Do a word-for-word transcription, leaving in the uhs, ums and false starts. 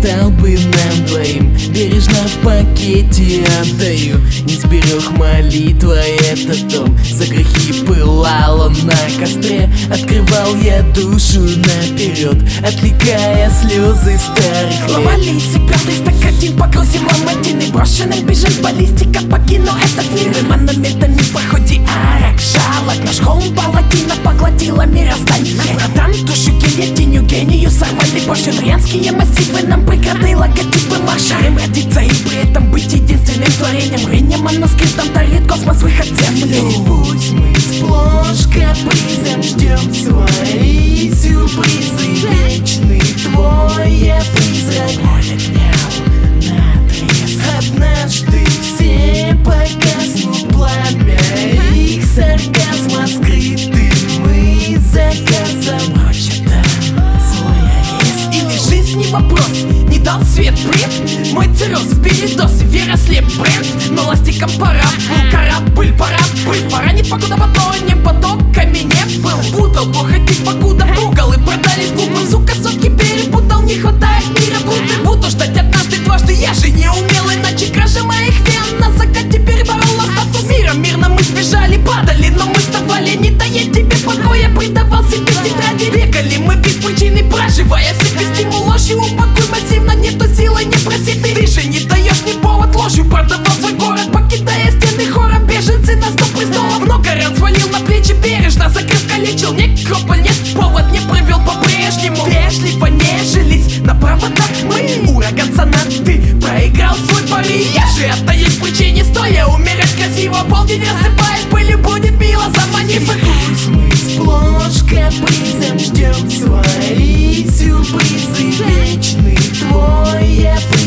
стал бы нам двоим. Бережно в пакете отдаю. Не сберег молитва этот дом. За грехи пылал он на костре. Открывал я душу наперед, отвлекая слезы старых лет. Ломались и пятый стакатин погрузим ломатины. Брошенным бежит баллистика, покину этот мир. И монументами в походе арок жалок. Наш холм палатина поглотила мироздание. Братан, душу гильотиню, гению сорвали пошенрянские массивы. Нам преграды логотипы маршарем родиться и при этом быть единственным творением. Рынем манускриптом тарит космос, выход в землю. И пусть мы сплошь капризом ждем свои сюрпризы. Вечный твой я призрак полетел наотрез. Однажды все погаснут, пламя их сарказма скрыты мы заказом. Ночью там свой арест. Или жизнь не вопрос, не дал свет бред. Мой цирроз в передозе, вера слеп бренд. Но ластиком пора, был корабль, пора быть. Пора не покуда потонем, потоками не был. Путал, походить покуда пугал и продались губы. Сука, сотки перепутал, не хватает мира будто. Буду ждать однажды дважды, я же не умел. Иначе кража моих вен на закате переборола статус мира. Мирно мы сбежали, падали, но мы вставали. Не дая тебе покоя, предавал себе тетради. Бегали мы без причины, проживая себе стимул ложью. Упакуй массивно, нету силы, не проси ты. Ты же не даешь ни повод ложью, продавал свой город, покидая стены хора. Беженцы на сто престолов, много ран свалил на плечи бережно. Закрыв, калечил, некрополь, нет, повод не провел по-прежнему. Вежливо нежились на проводах мы. Ураган сонаты проиграл свой пари. Я же остаюсь в причине стоя, умирать красиво. Полдень рассыпаясь, пылью будет мило, заманив их. Пусть мы сплошь капризом ждем свои сюрпризы. Вечный твой я